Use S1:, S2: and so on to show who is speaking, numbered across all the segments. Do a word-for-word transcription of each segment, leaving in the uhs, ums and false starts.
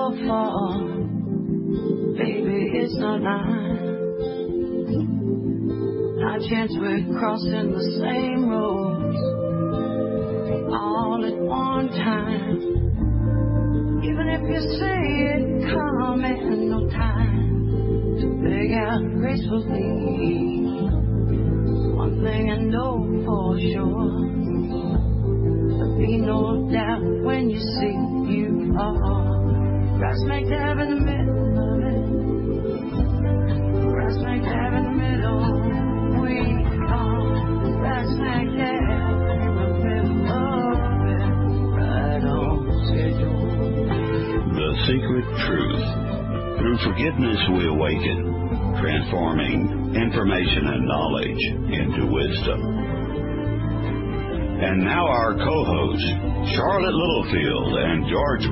S1: your fault. Baby, it's not mine. Not a chance we're crossing the same roads all at one time. Even if you say it come and no time to beg out gracefully. One thing I know for sure, there'll be no doubt when you see you are right smack dab in the middle of it. Right smack dab in the middle. We are right smack dab in the middle of it. Right on schedule.
S2: The Secret Truth. Through forgiveness we awaken, transforming information and knowledge into wisdom. And now our co-hosts, Charlotte Littlefield and George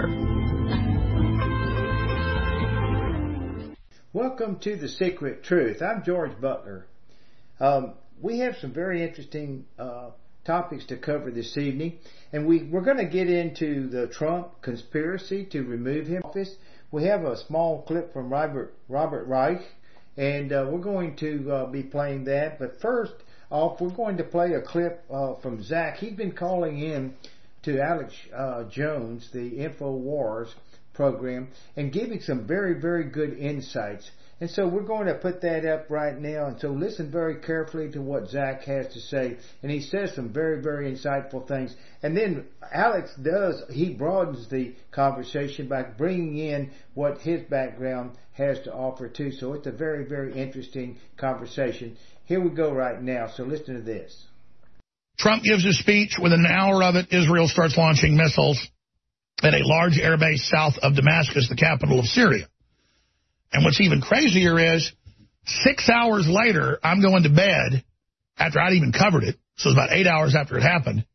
S2: Butler.
S3: Welcome to The Secret Truth. I'm George Butler. Um, we have some very interesting uh, topics to cover this evening, and we, we're going to get into the Trump conspiracy to remove him from office. We have a small clip from Robert, Robert Reich, and uh, we're going to uh, be playing that. But first off, we're going to play a clip uh, from Zach. He's been calling in to Alex uh, Jones, the InfoWars program, and giving some very, very good insights. And so we're going to put that up right now. And so listen very carefully to what Zach has to say. And he says some very, very insightful things. And then Alex does, he broadens the conversation by bringing in what his background has to offer too. So it's a very, very interesting conversation. Here we go right now. So listen to this.
S4: Trump gives his speech. Within an hour of it, Israel starts launching missiles at a large airbase south of Damascus, the capital of Syria. And what's even crazier is six hours later, I'm going to bed after I'd even covered it. So it was about eight hours after it happened.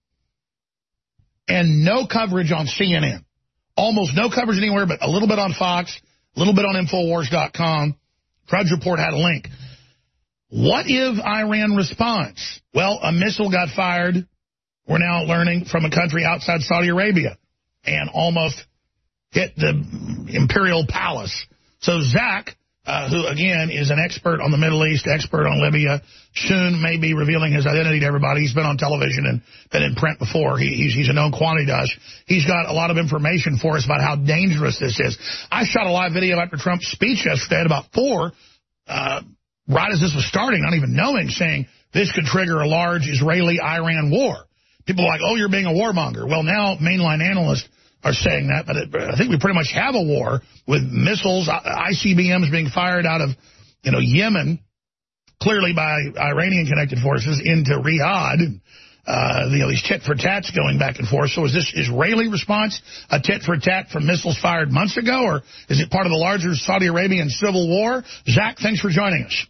S4: And no coverage on C N N. Almost no coverage anywhere, but a little bit on Fox, a little bit on Infowars dot com. Drudge Report had a link. What if Iran responds? Well, a missile got fired, we're now learning, from a country outside Saudi Arabia and almost hit the imperial palace. So Zach, uh, who, again, is an expert on the Middle East, expert on Libya, soon may be revealing his identity to everybody. He's been on television and been in print before. He, he's, he's a known quantity to us. He's got a lot of information for us about how dangerous this is. I shot a live video after Trump's speech yesterday at about four, uh, right as this was starting, not even knowing, saying this could trigger a large Israeli-Iran war. People are like, oh, you're being a warmonger. Well, now mainline analysts are saying that, but it, I think we pretty much have a war with missiles, I C B Ms being fired out of, you know, Yemen, clearly by Iranian-connected forces, into Riyadh. Uh, you know, these tit-for-tats going back and forth. So is this Israeli response a tit-for-tat from missiles fired months ago, or is it part of the larger Saudi Arabian civil war? Zach, thanks for joining us.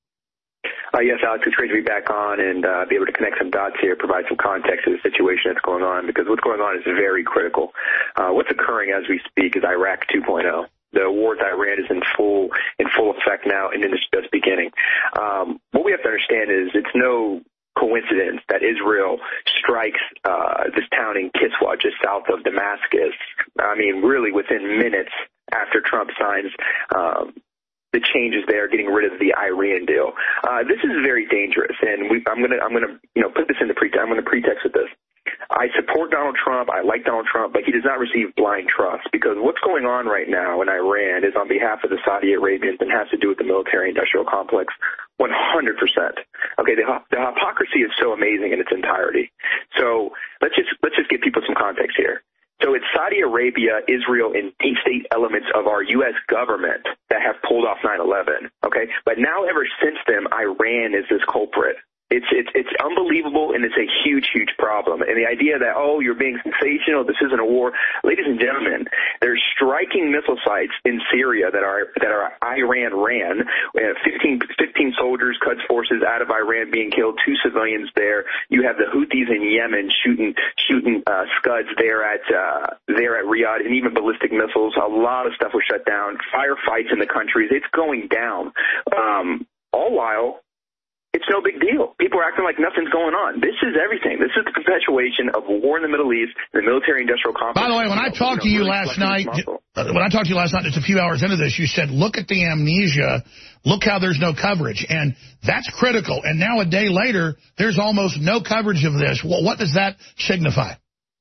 S5: Uh, yes, Alex, it's great to be back on and uh, be able to connect some dots here, provide some context to the situation that's going on, because what's going on is very critical. Uh, what's occurring as we speak is Iraq two point oh. The war with Iran is in full in full effect now, and it's just beginning. Um, what we have to understand is it's no coincidence that Israel strikes uh, this town in Kiswa, just south of Damascus. I mean, really within minutes after Trump signs um, the changes there, getting rid of the Iran deal. Uh, this is very dangerous, and we, I'm gonna, I'm gonna, you know, put this into pretext. I'm gonna pretext with this. I support Donald Trump. I like Donald Trump, but he does not receive blind trust, because what's going on right now in Iran is on behalf of the Saudi Arabians and has to do with the military-industrial complex. one hundred percent. Okay, the, the hypocrisy is so amazing in its entirety. So let's just let's just give people some context here. So it's Saudi Arabia, Israel, and deep state elements of our U S government that have pulled off nine eleven, okay? But now ever since then, Iran is this culprit. It's, it's, it's unbelievable, and it's a huge, huge problem. And the idea that, oh, you're being sensational, this isn't a war. Ladies and gentlemen, they're striking missile sites in Syria that are that are Iran ran. We have fifteen, fifteen soldiers, Quds forces out of Iran being killed, two civilians there. You have the Houthis in Yemen shooting shooting uh, Scuds there at uh, there at Riyadh, and even ballistic missiles. A lot of stuff was shut down. Firefights in the countries. It's going down. Um, all while it's no big deal. People are acting like nothing's going on. This is everything. This is the perpetuation of war in the Middle East, the military-industrial complex.
S4: By the way, when I talked to you last night, when I talked to you last night, just a few hours into this, you said, look at the amnesia. Look how there's no coverage. And that's critical. And now a day later, there's almost no coverage of this. Well, what does that signify?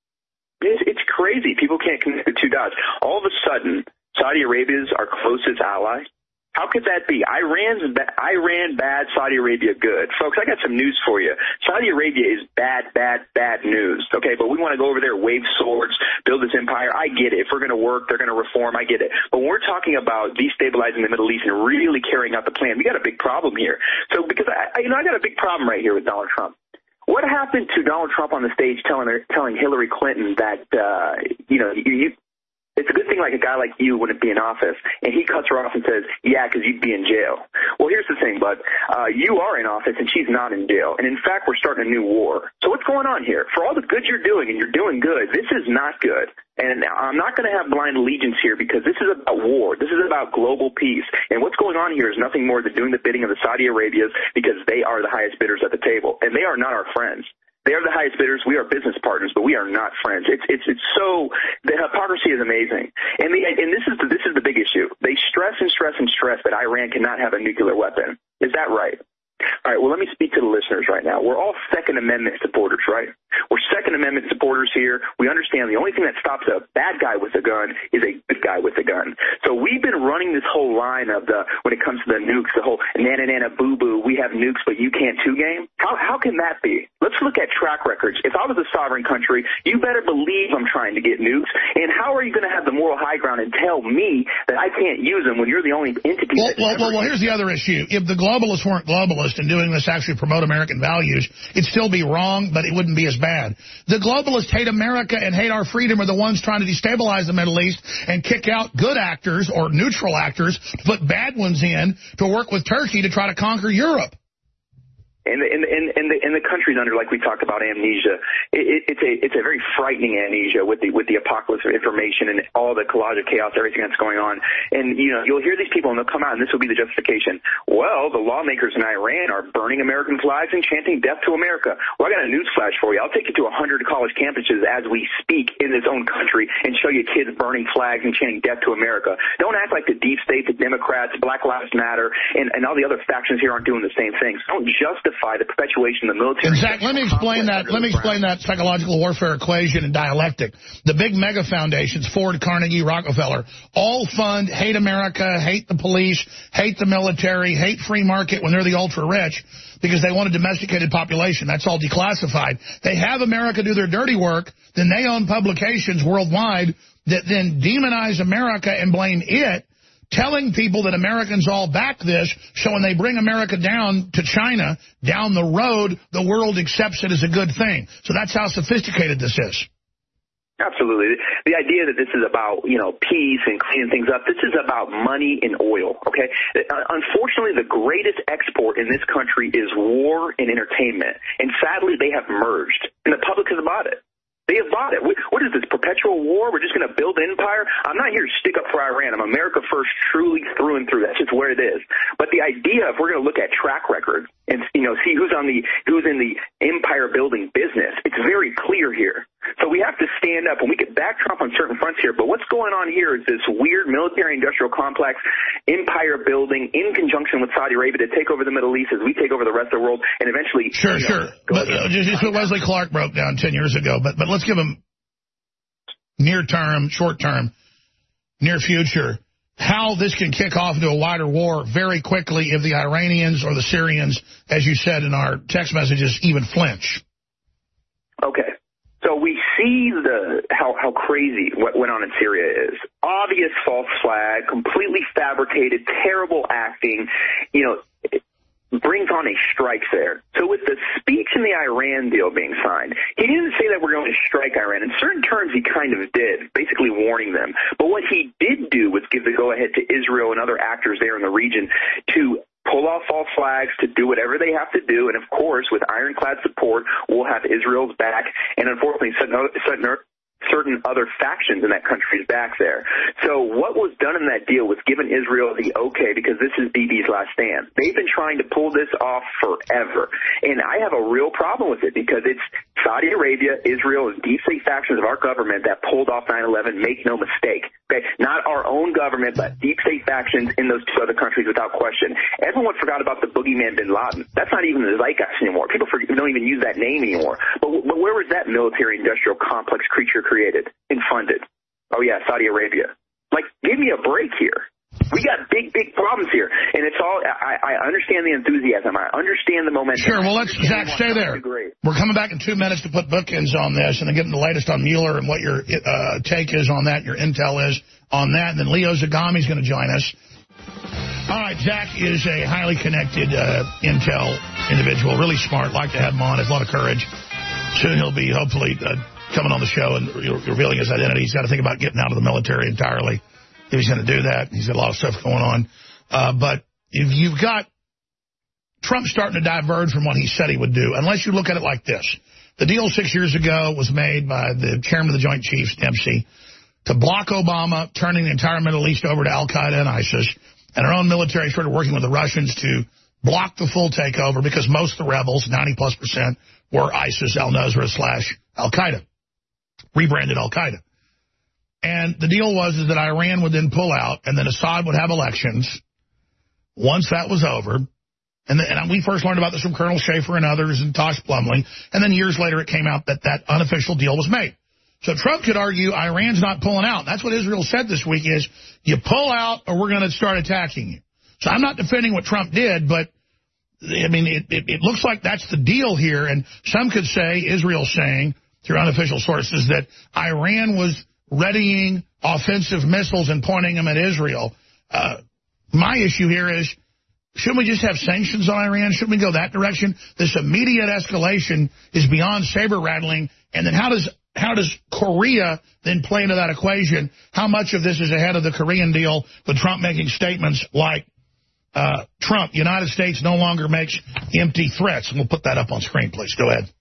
S5: It's, it's crazy. People can't connect the two dots. All of a sudden, Saudi Arabia is our closest ally. How could that be? Iran's Iran bad, Saudi Arabia good. Folks, I got some news for you. Saudi Arabia is bad, bad, bad news, okay? But we want to go over there, wave swords, build this empire. I get it. If we're going to work, they're going to reform. I get it. But when we're talking about destabilizing the Middle East and really carrying out the plan, we got a big problem here. So because, I, you know, I got a big problem right here with Donald Trump. What happened to Donald Trump on the stage telling her, telling Hillary Clinton that, uh, you know, you, you it's a good thing like a guy like you wouldn't be in office, and he cuts her off and says, yeah, because you'd be in jail. Well, here's the thing, bud. Uh, you are in office, and she's not in jail. And, in fact, we're starting a new war. So what's going on here? For all the good you're doing, and you're doing good, this is not good. And I'm not going to have blind allegiance here because this is about war. This is about global peace. And what's going on here is nothing more than doing the bidding of the Saudi Arabias because they are the highest bidders at the table, and they are not our friends. They are the highest bidders. We are business partners, but we are not friends. It's it's it's so the hypocrisy is amazing, and the and this is the, this is the big issue. They stress and stress and stress that Iran cannot have a nuclear weapon. Is that right? All right, well, let me speak to the listeners right now. We're all Second Amendment supporters, right? We're Second Amendment supporters here. We understand the only thing that stops a bad guy with a gun is a good guy with a gun. So we've been running this whole line of the, when it comes to the nukes, the whole nana nana boo boo, we have nukes but you can't too game. How, how can that be? Let's look at track records. If I was a sovereign country, you better believe I'm trying to get nukes. And how are you going to have the moral high ground and tell me that I can't use them when you're the only entity?
S4: Well, well, well, well, here's the other issue. If the globalists weren't globalists and doing this actually promote American values, it'd still be wrong, but it wouldn't be as bad. The globalists hate America and hate our freedom are the ones trying to destabilize the Middle East and kick out good actors or neutral actors to put bad ones in to work with Turkey to try to conquer Europe.
S5: And the, and, and, and, the, and the country's under, like we talked about, amnesia. It, it, it's a it's a very frightening amnesia with the with the apocalypse of information and all the collage of chaos, everything that's going on. And, you know, you'll hear these people, and they'll come out, and this will be the justification. Well, the lawmakers in Iran are burning American flags and chanting death to America. Well, I got a news flash for you. I'll take you to one hundred college campuses as we speak in this own country and show you kids burning flags and chanting death to America. Don't act like the deep state, the Democrats, Black Lives Matter, and, and all the other factions here aren't doing the same things. Don't justify the perpetuation of the military.
S4: Zach, let me explain that. Let me explain that psychological warfare equation and dialectic. The big mega foundations, Ford, Carnegie, Rockefeller, all fund hate America, hate the police, hate the military, hate free market when they're the ultra rich because they want a domesticated population. That's all declassified. They have America do their dirty work, then they own publications worldwide that then demonize America and blame it, telling people that Americans all back this, so when they bring America down to China, down the road, the world accepts it as a good thing. So that's how sophisticated this is.
S5: Absolutely. The idea that this is about, you know, peace and cleaning things up, this is about money and oil, okay? Unfortunately, the greatest export in this country is war and entertainment. And sadly, they have merged, and the public has bought it. They have bought it. What is this, perpetual war? We're just going to build an empire? I'm not here to stick up for Iran. I'm America first, truly through and through. That's just where it is. But the idea, if we're going to look at track record and, you know, see who's on the who's in the empire building business, it's very clear here. So we have to stand up, and we could back Trump on certain fronts here. But what's going on here is this weird military-industrial complex, empire building in conjunction with Saudi Arabia to take over the Middle East as we take over the rest of the world, and eventually...
S4: Sure, you know, sure. But uh, just what Wesley Clark broke down ten years ago. But but let's give him near-term, short-term, near future, how this can kick off into a wider war very quickly if the Iranians or the Syrians, as you said in our text messages, even flinch.
S5: Okay. So we see the how, how crazy what went on in Syria is. Obvious false flag, completely fabricated, terrible acting, you know, it brings on a strike there. So with the speech in the Iran deal being signed, he didn't say that we're going to strike Iran. In certain terms, he kind of did, basically warning them. But what he did do was give the go-ahead to Israel and other actors there in the region to pull off false flags, to do whatever they have to do. And, of course, with ironclad support, we'll have Israel's back. And, unfortunately, certain other factions in that country's back there. So what was done in that deal was given Israel the okay because this is Bibi's last stand. They've been trying to pull this off forever. And I have a real problem with it because it's Saudi Arabia, Israel, and deep state factions of our government that pulled off nine eleven. Make no mistake. Okay? Not our own government, but deep state factions in those two other countries without question. Everyone forgot about the boogeyman bin Laden. That's not even the zeitgeist anymore. People forget, don't even use that name anymore. But, but where was that military-industrial complex creature created and funded? Oh, yeah, Saudi Arabia. Like, give me a break here. We got big, big problems here. And it's all, I, I understand the enthusiasm. I understand the momentum.
S4: Sure, well, let's, Zach, stay there. We're coming back in two minutes to put bookends on this and then get the latest on Mueller and what your uh, take is on that, your intel is on that. And then Leo Zagami is going to join us. All right, Zach is a highly connected uh, intel individual, really smart, like to have him on, has a lot of courage. Soon he'll be, hopefully, uh, coming on the show and revealing his identity. He's got to think about getting out of the military entirely. If he's going to do that, he's got a lot of stuff going on. Uh, but if you've got Trump starting to diverge from what he said he would do, unless you look at it like this. The deal six years ago was made by the chairman of the Joint Chiefs, Dempsey, to block Obama turning the entire Middle East over to al-Qaeda and ISIS. And our own military started working with the Russians to block the full takeover because most of the rebels, ninety plus percent, were ISIS, al-Nusra slash al-Qaeda, rebranded al-Qaeda. And the deal was is that Iran would then pull out, and then Assad would have elections once that was over. And, the, and we first learned about this from Colonel Schaefer and others and Tosh Plumley. And then years later it came out that that unofficial deal was made. So Trump could argue Iran's not pulling out. That's what Israel said this week is, you pull out or we're going to start attacking you. So I'm not defending what Trump did, but, I mean, it, it, it looks like that's the deal here. And some could say, Israel's saying, through unofficial sources, that Iran was readying offensive missiles and pointing them at Israel. Uh, my issue here is, shouldn't we just have sanctions on Iran? Shouldn't we go that direction? This immediate escalation is beyond saber-rattling. And then how does how does Korea then play into that equation? How much of this is ahead of the Korean deal with Trump making statements like, uh, Trump, United States no longer makes empty threats? And we'll put that up on screen, please. Go ahead.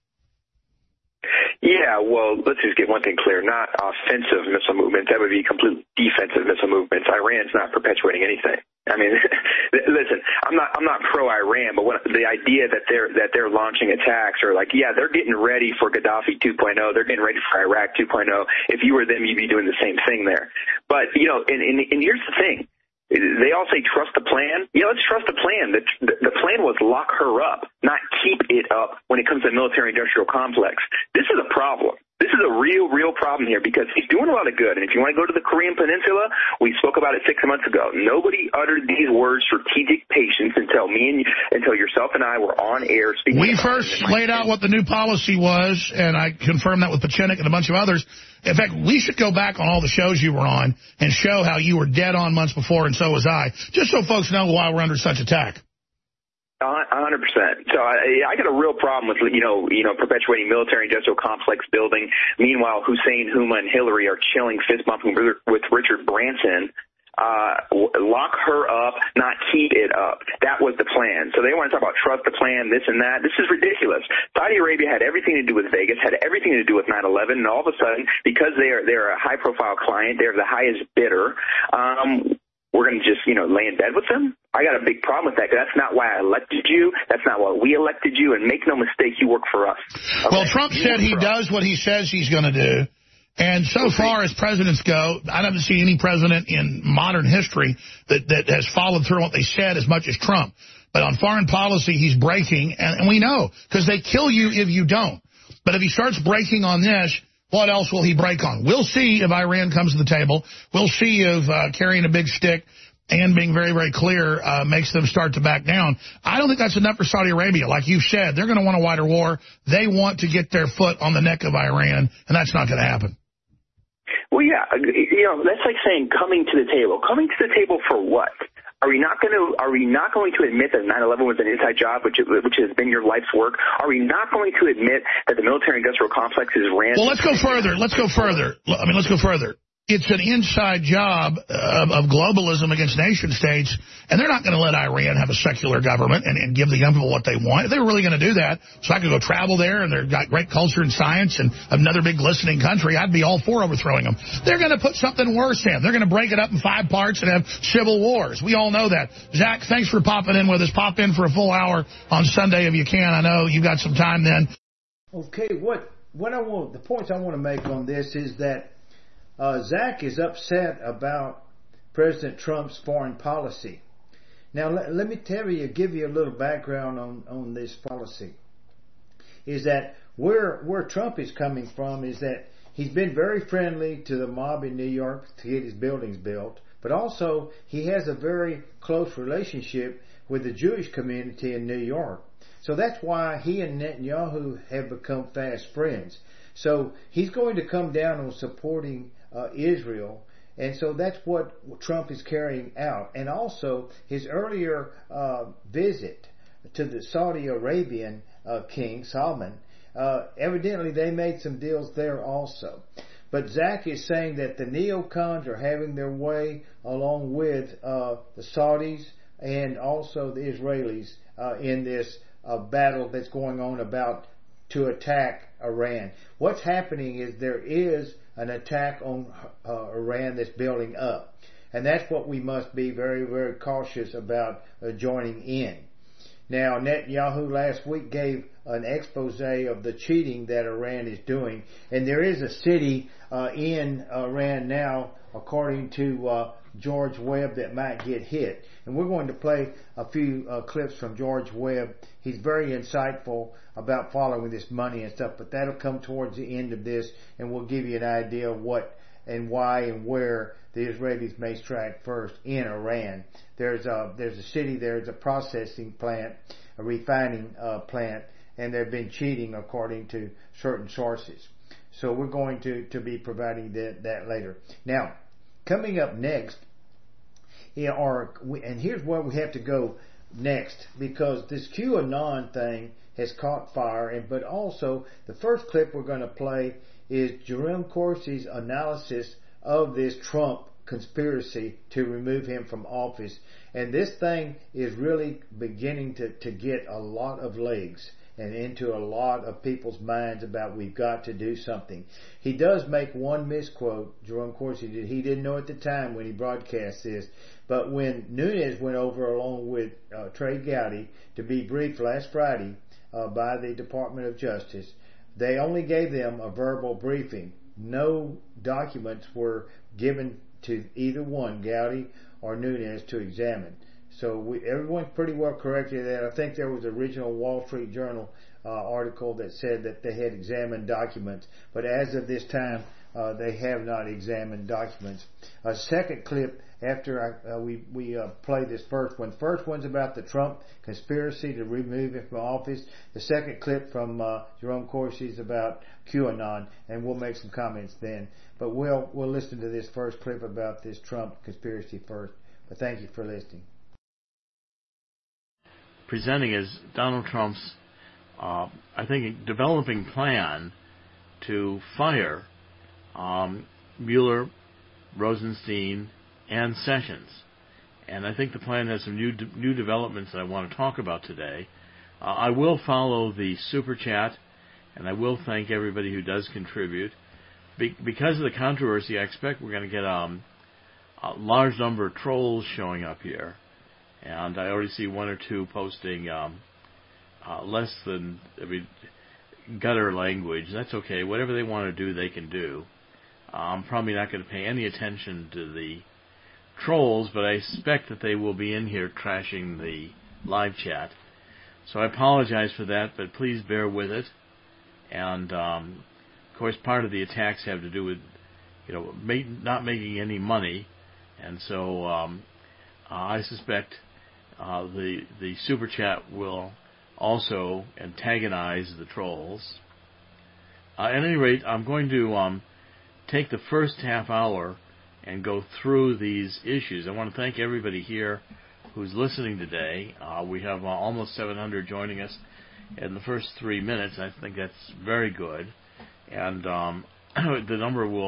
S5: Yeah, well, let's just get one thing clear. Not offensive missile movements. That would be complete defensive missile movements. Iran's not perpetuating anything. I mean, listen, I'm not I'm not pro-Iran, but when, the idea that they're that they're launching attacks or like, yeah, they're getting ready for Gaddafi two point oh. They're getting ready for Iraq two point oh. If you were them, you'd be doing the same thing there. But, you know, and, and, and here's the thing. They all say trust the plan. Yeah, let's trust the plan. The, the, the plan was lock her up, not keep it up when it comes to the military-industrial complex. This is a problem. This is a real, real problem here because he's doing a lot of good. And if you want to go to the Korean Peninsula, we spoke about it six months ago. Nobody uttered these words, strategic patience, until me and you, until yourself and I were on air speaking.
S4: We first laid out what the new policy was, and I confirmed that with Pachenik and a bunch of others. In fact, we should go back on all the shows you were on and show how you were dead on months before, and so was I, just so folks know why we're under such attack.
S5: A hundred percent. So I, I got a real problem with, you know, you know, perpetuating military-industrial complex building. Meanwhile, Hussein, Huma, and Hillary are chilling, fist-bumping with Richard Branson. Uh, lock her up, not keep it up. That was the plan. So they want to talk about trust the plan, this and that. This is ridiculous. Saudi Arabia had everything to do with Vegas, had everything to do with nine eleven, and all of a sudden, because they are they're a high-profile client, they're the highest bidder. Um, we're going to just, you know, lay in bed with them? I got a big problem with that. That's not why I elected you. That's not why we elected you. And make no mistake, you work for us. Okay?
S4: Well, Trump you said he does us. what he says he's going to do. And so far as presidents go, I haven't seen any president in modern history that, that has followed through on what they said as much as Trump. But on foreign policy, he's breaking. And, and we know, because they kill you if you don't. But if he starts breaking on this, what else will he break on? We'll see if Iran comes to the table. We'll see if uh, carrying a big stick and being very, very clear uh, makes them start to back down. I don't think that's enough for Saudi Arabia. Like you said, they're going to want a wider war. They want to get their foot on the neck of Iran, and that's not going to happen.
S5: Well, yeah, you know, that's like saying coming to the table. Coming to the table for what? Are we not going to Are we not going to admit that nine eleven was an inside job, which which has been your life's work? Are we not going to admit that the military-industrial complex is ran?
S4: Well, let's go further. Let's go further. I mean, let's go further. it's an inside job of, of globalism against nation states, and they're not going to let Iran have a secular government and, and give the young people what they want. If they were really going to do that, so I could go travel there, and they've got great culture and science and another big listening country, I'd be all for overthrowing them. They're going to put something worse in. They're going to break it up in five parts and have civil wars. We all know that. Zach, thanks for popping in with us. Pop in for a full hour on Sunday if you can. I know you've got some time then.
S3: Okay, what what I want, the points I want to make on this is that uh, Zach is upset about President Trump's foreign policy. Now, let, let me tell you, give you a little background on, on this policy. Is that where where Trump is coming from is that he's been very friendly to the mob in New York to get his buildings built, but also he has a very close relationship with the Jewish community in New York. So that's why he and Netanyahu have become fast friends. So he's going to come down on supporting uh, Israel, and so that's what Trump is carrying out. And also his earlier uh, visit to the Saudi Arabian uh, king, Salman, uh, evidently they made some deals there also. But Zach is saying that the neocons are having their way along with uh, the Saudis and also the Israelis uh, in this uh, battle that's going on about to attack Iran. What's happening is there is an attack on uh, Iran that's building up. And that's what we must be very, very cautious about uh, joining in. Now, Netanyahu last week gave an expose of the cheating that Iran is doing. And there is a city uh, in Iran now, according to uh, George Webb, that might get hit. And we're going to play a few uh, clips from George Webb. He's very insightful about following this money and stuff, but that'll come towards the end of this, and we'll give you an idea of what and why and where the Israelis may strike first in Iran. There's a, there's a city there, it's a processing plant, a refining uh, plant, and they've been cheating according to certain sources. So we're going to, to be providing that, that later. Now, coming up next, yeah, are, and here's where we have to go next, because this QAnon thing has caught fire, and but also the first clip we're going to play is Jerome Corsi's analysis of this Trump conspiracy to remove him from office. And this thing is really beginning to, to get a lot of legs and into a lot of people's minds about we've got to do something. He does make one misquote, Jerome Corsi did. He didn't know at the time when he broadcast this, but when Nunes went over along with uh, Trey Gowdy to be briefed last Friday uh, by the Department of Justice, they only gave them a verbal briefing. No documents were given to either one, Gowdy or Nunes, to examine. So we, everyone's pretty well corrected that. I think there was an original Wall Street Journal uh, article that said that they had examined documents, but as of this time, uh, they have not examined documents. A second clip after I, uh, we we uh, play this first one. First one's about the Trump conspiracy to remove him from office. The second clip from uh, Jerome Corsi is about QAnon, and we'll make some comments then. But we'll we'll listen to this first clip about this Trump conspiracy first. But thank you for listening.
S6: Presenting as Donald Trump's, uh, I think, developing plan to fire um, Mueller, Rosenstein, and Sessions. And I think the plan has some new de- new developments that I want to talk about today. Uh, I will follow the Super Chat, and I will thank everybody who does contribute. Be- because of the controversy, I expect we're going to get um, a large number of trolls showing up here. And I already see one or two posting um, uh, less than, I mean, gutter language. That's okay. Whatever they want to do, they can do. Uh, I'm probably not going to pay any attention to the trolls, but I suspect that they will be in here trashing the live chat. So I apologize for that, but please bear with it. And, um, of course, part of the attacks have to do with, you know, make, not making any money. And so um, uh, I suspect uh, the the super chat will also antagonize the trolls. Uh, at any rate, I'm going to um, take the first half hour and go through these issues. I want to thank everybody here who's listening today. Uh, we have uh, almost seven hundred joining us in the first three minutes. I think that's very good. And um, the number will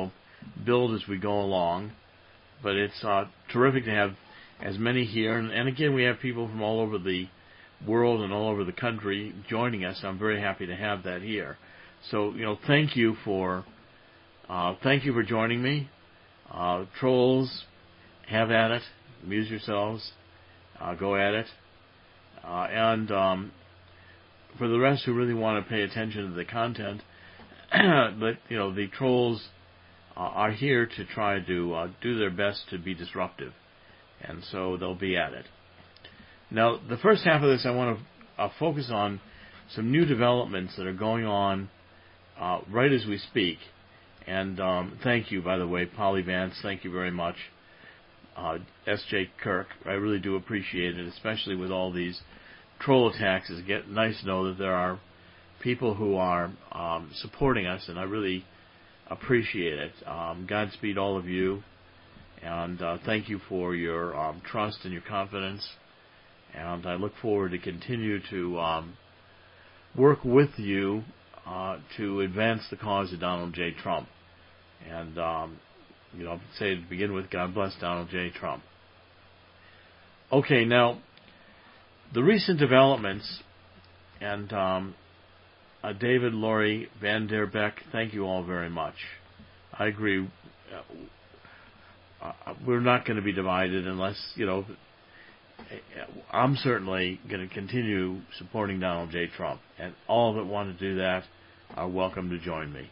S6: build as we go along. But it's uh, terrific to have as many here. And, and again, we have people from all over the world and all over the country joining us. I'm very happy to have that here. So, you know, thank you for uh, thank you for joining me. Uh, trolls, have at it. Amuse yourselves. Uh, go at it. Uh, and um, for the rest who really want to pay attention to the content, but you know, the trolls uh, are here to try to uh, do their best to be disruptive, and so they'll be at it. Now, the first half of this, I want to uh, focus on some new developments that are going on uh, right as we speak. And um, thank you, by the way, Polly Vance. Thank you very much. Uh, S J Kirk, I really do appreciate it, especially with all these troll attacks. It's get nice to know that there are people who are um, supporting us, and I really appreciate it. Um, Godspeed all of you, and uh, thank you for your um, trust and your confidence. And I look forward to continue to um, work with you uh, to advance the cause of Donald J. Trump. And um, you know, I'll say to begin with, God bless Donald J. Trump. Okay, now, the recent developments, and um, uh, David, Laurie, Van der Beek, thank you all very much. I agree. Uh, uh, we're not going to be divided unless, you know, I'm certainly going to continue supporting Donald J. Trump, and all that want to do that are welcome to join me.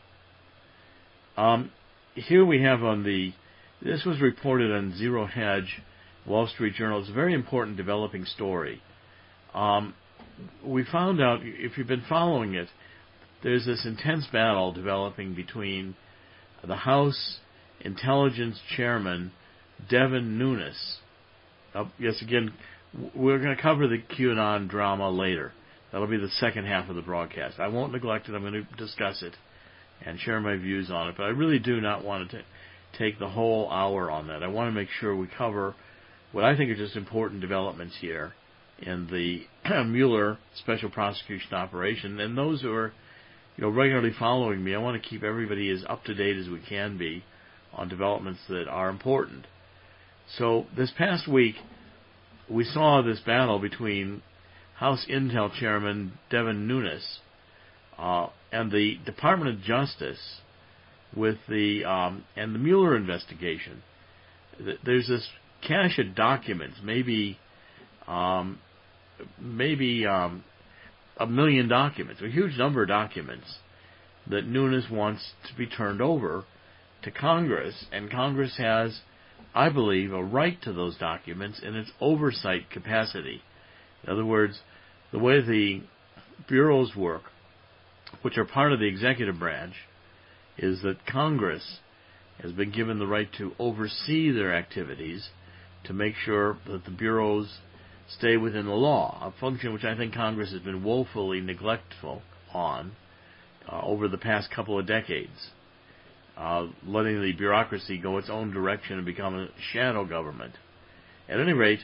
S6: Um, here we have on the, this was reported on Zero Hedge, Wall Street Journal. It's a very important developing story. Um, we found out, if you've been following it, there's this intense battle developing between the House Intelligence Chairman, Devin Nunes. Uh, yes, again, we're going to cover the QAnon drama later. That'll be the second half of the broadcast. I won't neglect it. I'm going to discuss it and share my views on it. But I really do not want to t- take the whole hour on that. I want to make sure we cover what I think are just important developments here in the Mueller special prosecution operation. And those who are, you know, regularly following me, I want to keep everybody as up to date as we can be on developments that are important. So this past week, we saw this battle between House Intel Chairman Devin Nunes uh, and the Department of Justice with the um, and the Mueller investigation. There's this cache of documents, maybe um, maybe um, a million documents, a huge number of documents that Nunes wants to be turned over to Congress, and Congress has, I believe, a right to those documents in its oversight capacity. In other words, the way the bureaus work, which are part of the executive branch, is that Congress has been given the right to oversee their activities to make sure that the bureaus stay within the law, a function which I think Congress has been woefully neglectful on uh, over the past couple of decades. Uh, letting the bureaucracy go its own direction and become a shadow government. At any rate,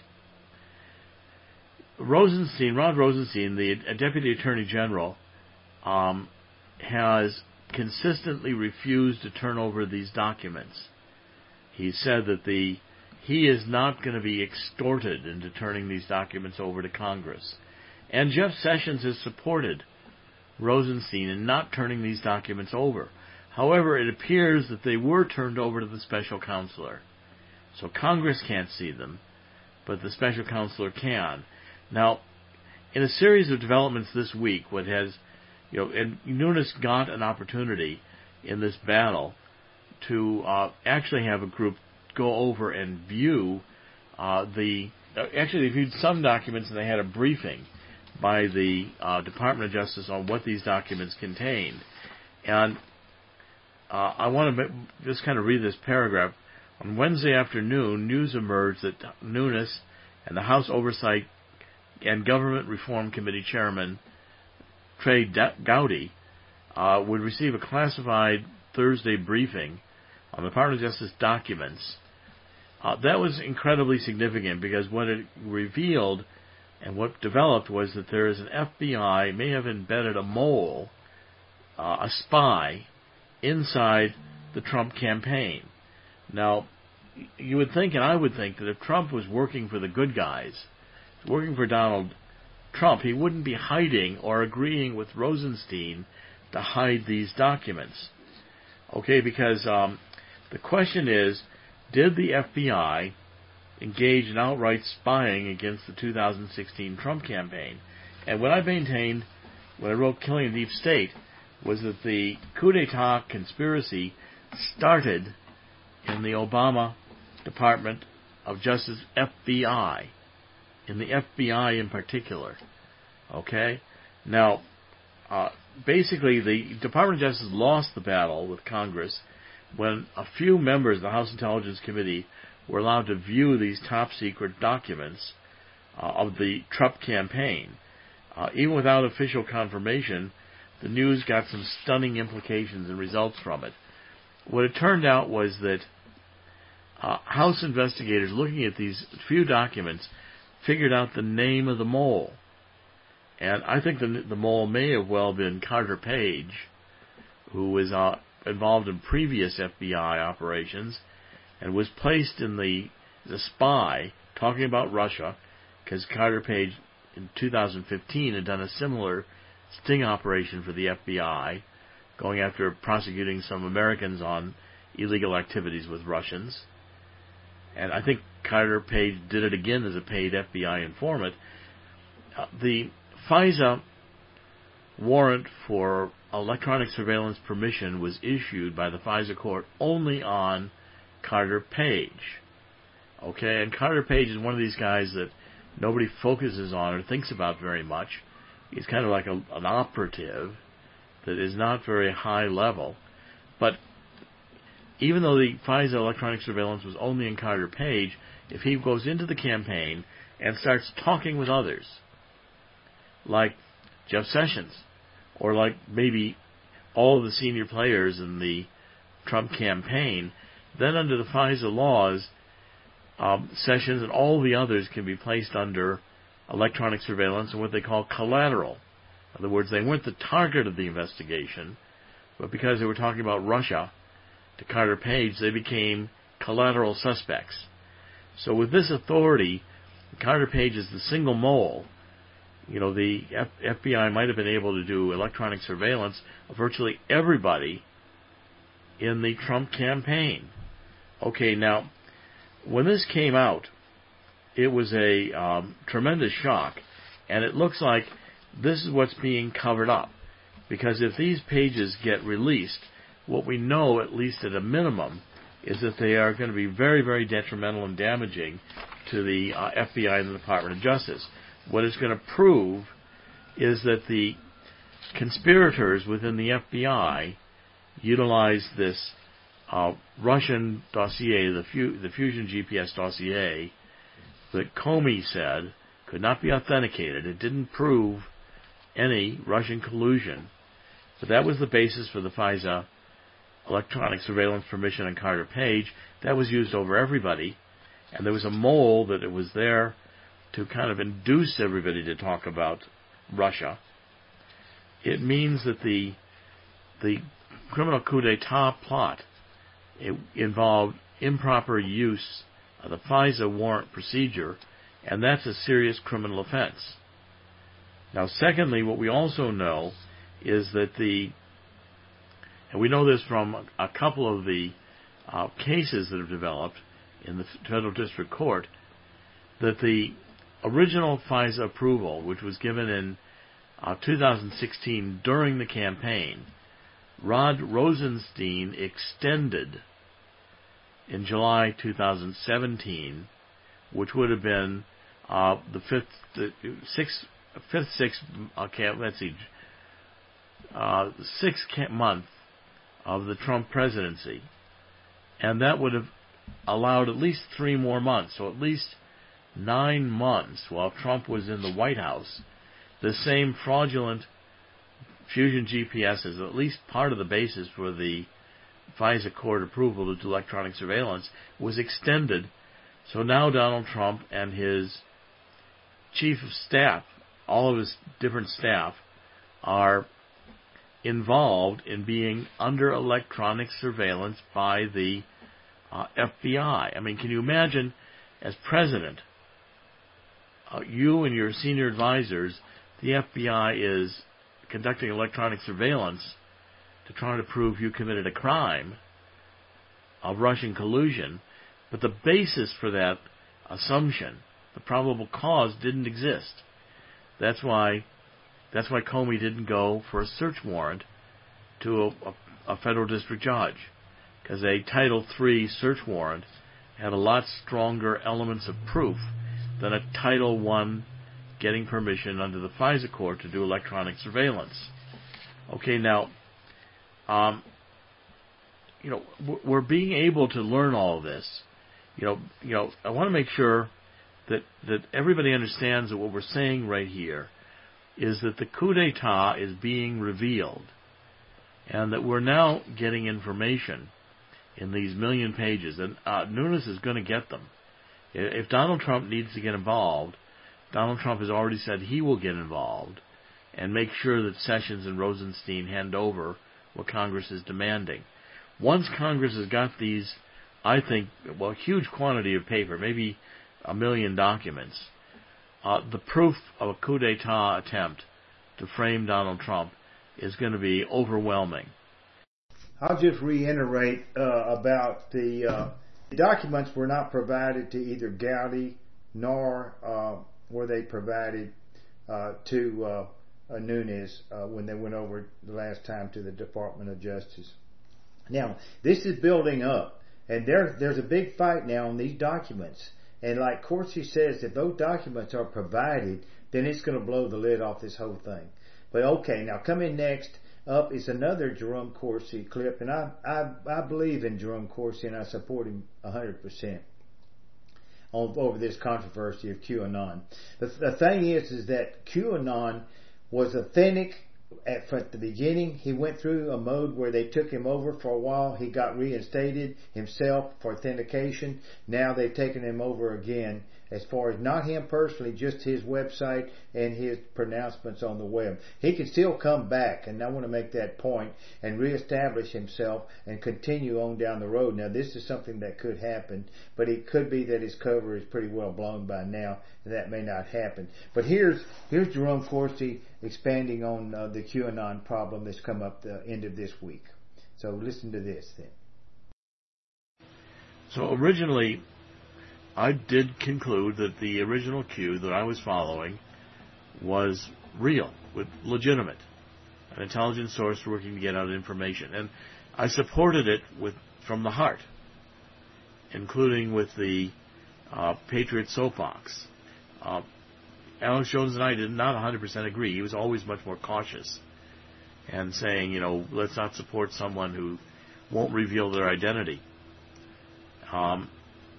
S6: Rosenstein, Rod Rosenstein, the Deputy Attorney General, um, has consistently refused to turn over these documents. He said that the he is not going to be extorted into turning these documents over to Congress. And Jeff Sessions has supported Rosenstein in not turning these documents over. However, it appears that they were turned over to the special counselor. So Congress can't see them, but the special counselor can. Now, in a series of developments this week, what has, you know, and Nunes got an opportunity in this battle to uh, actually have a group go over and view uh, the, uh, actually they viewed some documents and they had a briefing by the uh, Department of Justice on what these documents contained. And Uh, I want to just kind of read this paragraph. On Wednesday afternoon, news emerged that Nunes and the House Oversight and Government Reform Committee Chairman Trey Gowdy uh, would receive a classified Thursday briefing on the Department of Justice documents. Uh, that was incredibly significant because what it revealed and what developed was that there is an F B I, may have embedded a mole, uh, a spy, inside the Trump campaign. Now, you would think, and I would think, that if Trump was working for the good guys, working for Donald Trump, he wouldn't be hiding or agreeing with Rosenstein to hide these documents. Okay, because um, the question is, did the F B I engage in outright spying against the two thousand sixteen Trump campaign? And what I maintained when I wrote Killing the Deep State was that the coup d'etat conspiracy started in the Obama Department of Justice, F B I, in the F B I in particular. Okay? Now, uh, basically, the Department of Justice lost the battle with Congress when a few members of the House Intelligence Committee were allowed to view these top-secret documents uh, of the Trump campaign. Uh, even without official confirmation, the news got some stunning implications and results from it. What it turned out was that uh, House investigators looking at these few documents figured out the name of the mole. And I think the, the mole may have well been Carter Page, who was uh, involved in previous F B I operations and was placed in the, the spy talking about Russia, because Carter Page in two thousand fifteen had done a similar sting operation for the F B I, going after prosecuting some Americans on illegal activities with Russians. And I think Carter Page did it again as a paid F B I informant. Uh, the FISA warrant for electronic surveillance permission was issued by the FISA court only on Carter Page. Okay, and Carter Page is one of these guys that nobody focuses on or thinks about very much. He's kind of like a, an operative that is not very high level. But even though the FISA electronic surveillance was only in Carter Page, if he goes into the campaign and starts talking with others, like Jeff Sessions, or like maybe all of the senior players in the Trump campaign, then under the FISA laws, um, Sessions and all the others can be placed under electronic surveillance and what they call collateral. In other words, they weren't the target of the investigation, but because they were talking about Russia to Carter Page, they became collateral suspects. So with this authority, Carter Page is the single mole. You know, the F B I might have been able to do electronic surveillance of virtually everybody in the Trump campaign. Okay, now, when this came out, it was a um, tremendous shock, and it looks like this is what's being covered up. Because if these pages get released, what we know, at least at a minimum, is that they are going to be very, very detrimental and damaging to the uh, F B I and the Department of Justice. What it's going to prove is that the conspirators within the F B I utilized this uh, Russian dossier, the, fu- the Fusion G P S dossier, that Comey said could not be authenticated. It didn't prove any Russian collusion. But that was the basis for the FISA electronic surveillance permission on Carter Page. That was used over everybody. And there was a mole that it was there to kind of induce everybody to talk about Russia. It means that the the criminal coup d'etat plot it involved improper use of the FISA warrant procedure, and that's a serious criminal offense. Now, secondly, what we also know is that the, and we know this from a couple of the uh, cases that have developed in the federal district court, that the original FISA approval, which was given in uh, two thousand sixteen during the campaign, Rod Rosenstein extended in July two thousand seventeen, which would have been uh, the fifth, the sixth, fifth, sixth, okay, let's see, uh, sixth month of the Trump presidency, and that would have allowed at least three more months, so at least nine months while Trump was in the White House. The same fraudulent Fusion G P S is at least part of the basis for the FISA court approval to do electronic surveillance was extended. So now Donald Trump and his chief of staff, all of his different staff, are involved in being under electronic surveillance by the uh, F B I. I mean, can you imagine, as president, uh, you and your senior advisors, the F B I is conducting electronic surveillance to try to prove you committed a crime of Russian collusion, but the basis for that assumption, the probable cause, didn't exist. That's why that's why Comey didn't go for a search warrant to a, a, a federal district judge, because a Title three search warrant had a lot stronger elements of proof than a Title one getting permission under the FISA court to do electronic surveillance. Okay, now, um, you know, we're being able to learn all of this. You know, you know, I want to make sure that that everybody understands that what we're saying right here is that the coup d'etat is being revealed, and that we're now getting information in these million pages, and uh, Nunes is going to get them. If Donald Trump needs to get involved, Donald Trump has already said he will get involved and make sure that Sessions and Rosenstein hand over what Congress is demanding. Once Congress has got these, I think, well, huge quantity of paper, maybe a million documents, uh, the proof of a coup d'etat attempt to frame Donald Trump is going to be overwhelming.
S3: I'll just reiterate uh, about the, uh, the documents were not provided to either Gowdy nor uh, were they provided uh, to uh, uh, Nunes uh, when they went over the last time to the Department of Justice. Now, this is building up, and there, there's a big fight now on these documents. And like Corsi says, if those documents are provided, then it's going to blow the lid off this whole thing. But okay, now coming next up is another Jerome Corsi clip, and I I, I believe in Jerome Corsi, and I support him one hundred percent over this controversy of QAnon. The, the thing is, is that QAnon was authentic. At from the beginning, he went through a mode where they took him over for a while. He got reinstated himself for authentication. Now they've taken him over again, as far as not him personally, just his website and his pronouncements on the web. He can still come back, and I want to make that point, and reestablish himself and continue on down the road. Now, this is something that could happen, but it could be that his cover is pretty well blown by now, and that may not happen. But here's here's Jerome Corsi expanding on uh, the QAnon problem that's come up the end of this week. So listen to this then.
S6: So originally, I did conclude that the original Q that I was following was real, with legitimate, an intelligence source working to get out information, and I supported it with from the heart, including with the uh, Patriot soapbox. Uh, Alex Jones and I did not one hundred percent agree. He was always much more cautious and saying, you know, let's not support someone who won't reveal their identity. Um,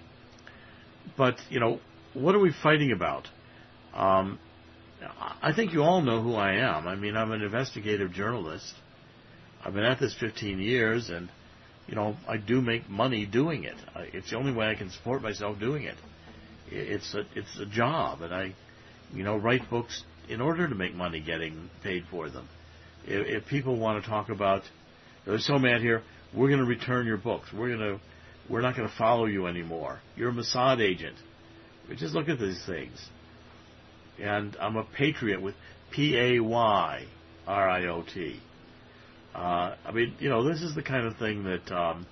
S6: but, you know, what are we fighting about? Um, I think you all know who I am. I mean, I'm an investigative journalist. I've been at this fifteen years, and, you know, I do make money doing it. It's the only way I can support myself doing it. It's a, it's a job, and I, you know, write books in order to make money getting paid for them. If, if people want to talk about, they're so mad here, we're going to return your books. We're going to, we're not going to follow you anymore. You're a Mossad agent. But just look at these things. And I'm a patriot with P A Y R I O T. Uh, I mean, you know, this is the kind of thing that um,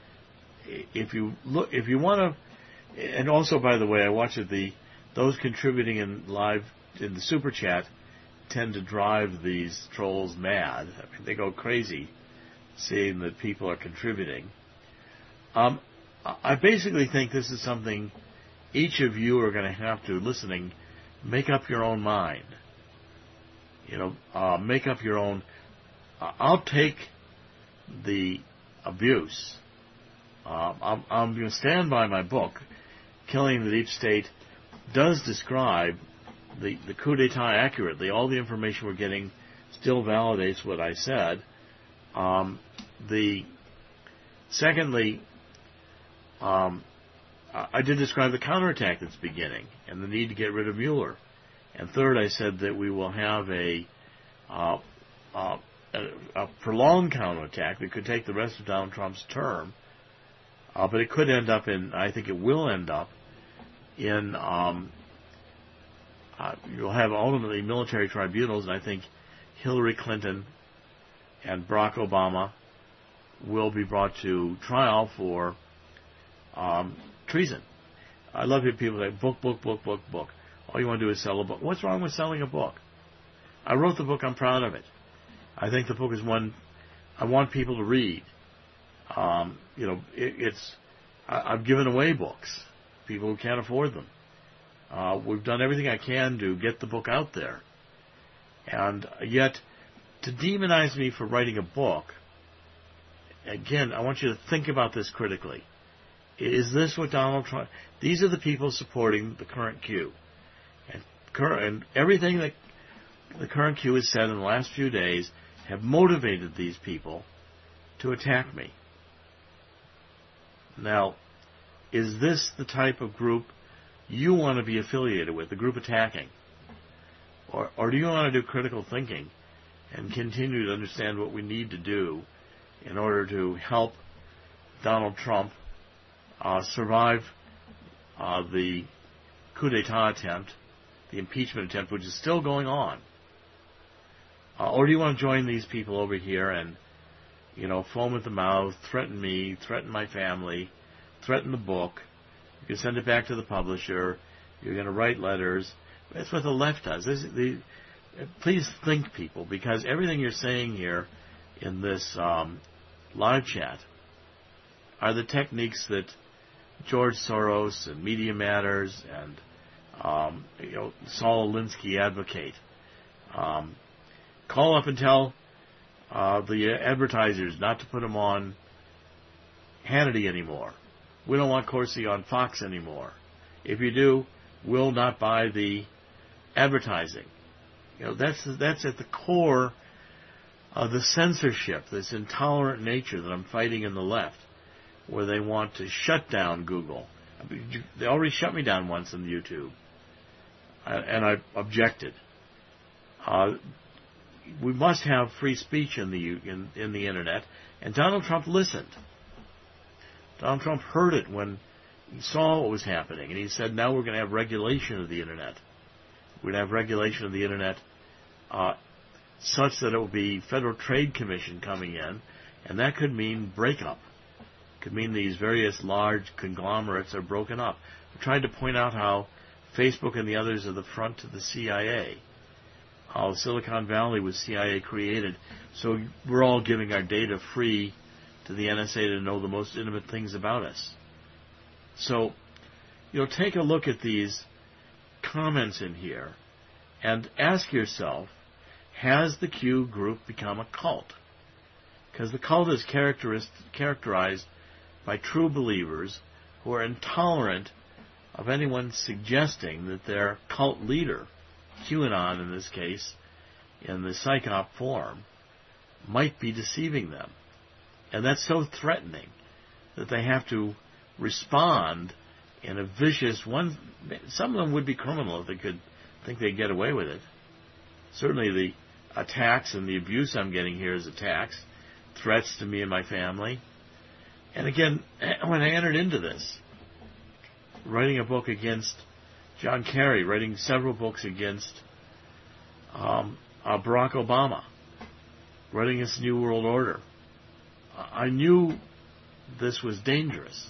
S6: if you look, if you want to. And also, by the way, I watch it, the those contributing in live in the super chat tend to drive these trolls mad. I mean, they go crazy seeing that people are contributing. Um, I basically think this is something each of you are going to have to, listening, make up your own mind. You know, uh, make up your own. Uh, I'll take the abuse. Uh, I'm, I'm going to stand by my book. Killing the Deep State does describe the, the coup d'etat accurately. All the information we're getting still validates what I said. Um, the secondly, um, I did describe the counterattack that's beginning and the need to get rid of Mueller. And third, I said that we will have a uh, uh, a, a prolonged counterattack that could take the rest of Donald Trump's term, uh, but it could end up in, I think it will end up in, um, uh, you'll have ultimately military tribunals, and I think Hillary Clinton and Barack Obama will be brought to trial for um, treason. I love hearing people say, book, book, book, book, book. All you want to do is sell a book. What's wrong with selling a book? I wrote the book. I'm proud of it. I think the book is one I want people to read. Um, you know, it, it's I, I've given away books. People who can't afford them. Uh, we've done everything I can to get the book out there. And yet, to demonize me for writing a book, again, I want you to think about this critically. Is this what Donald Trump... These are the people supporting the current Q. And, cur- and everything that the current Q has said in the last few days have motivated these people to attack me. Now, is this the type of group you want to be affiliated with, the group attacking? Or, or do you want to do critical thinking and continue to understand what we need to do in order to help Donald Trump uh, survive uh, the coup d'etat attempt, the impeachment attempt, which is still going on? Uh, or do you want to join these people over here and, you know, foam at the mouth, threaten me, threaten my family, threaten the book? You can send it back to the publisher. You're going to write letters. That's what the left does. This, the, please think, people, because everything you're saying here in this um, live chat are the techniques that George Soros and Media Matters and um, you know, Saul Alinsky advocate. Um, call up and tell uh, the advertisers not to put them on Hannity anymore. We don't want Corsi on Fox anymore. If you do, we'll not buy the advertising. You know, that's that's at the core of the censorship, this intolerant nature that I'm fighting in the left, where they want to shut down Google. I mean, they already shut me down once on YouTube, and I objected. Uh, we must have free speech in the in, in the internet, and Donald Trump listened. Donald Trump heard it when he saw what was happening, and he said, now we're going to have regulation of the internet. We're going to have regulation of the internet uh, such that it will be Federal Trade Commission coming in, and that could mean breakup. It could mean these various large conglomerates are broken up. I tried to point out how Facebook and the others are the front to the C I A. How Silicon Valley was C I A created, so we're all giving our data free to the N S A to know the most intimate things about us. So, you know, take a look at these comments in here and ask yourself, has the Q group become a cult? Because the cult is characterized by true believers who are intolerant of anyone suggesting that their cult leader, QAnon in this case, in the psyop form, might be deceiving them. And that's so threatening that they have to respond in a vicious one. Some of them would be criminal if they could think they'd get away with it. Certainly the attacks and the abuse I'm getting here is attacks, threats to me and my family. And again, when I entered into this, writing a book against John Kerry, writing several books against um, uh, Barack Obama, writing this New World Order, I knew this was dangerous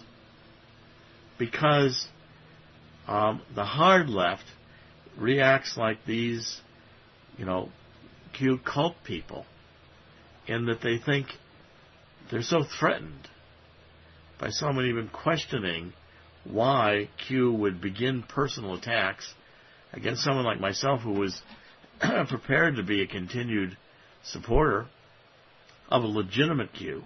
S6: because um, the hard left reacts like these, you know, Q cult people, in that they think they're so threatened by someone even questioning why Q would begin personal attacks against someone like myself who was prepared to be a continued supporter of a legitimate Q.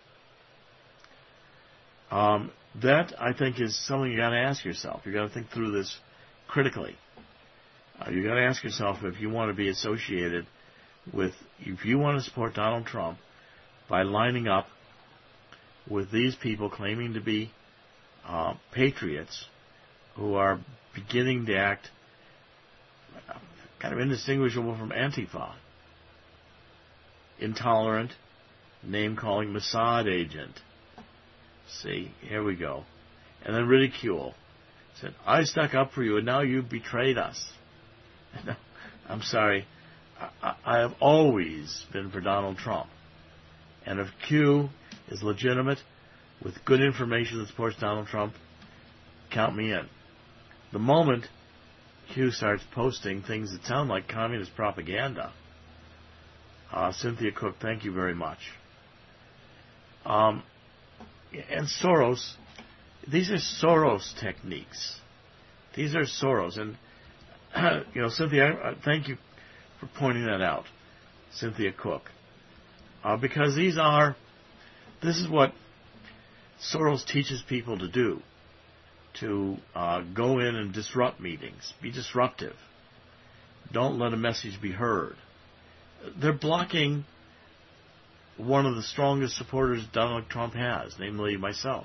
S6: Um, that, I think, is something you got to ask yourself. You got to think through this critically. Uh, you got to ask yourself if you want to be associated with, if you want to support Donald Trump by lining up with these people claiming to be uh, patriots who are beginning to act kind of indistinguishable from Antifa. intolerant, name-calling Mossad agent. See, here we go. And then ridicule. Said, I stuck up for you and now you've betrayed us. I'm sorry. I, I have always been for Donald Trump. And if Q is legitimate, with good information that supports Donald Trump, count me in. The moment Q starts posting things that sound like communist propaganda, uh, Cynthia Cook, thank you very much. Um, and Soros, these are Soros techniques. These are Soros. And, uh, you know, Cynthia, uh, thank you for pointing that out, Cynthia Cook. Uh, because these are, this is what Soros teaches people to do, to uh, go in and disrupt meetings, be disruptive. Don't let a message be heard. They're blocking one of the strongest supporters Donald Trump has, namely myself,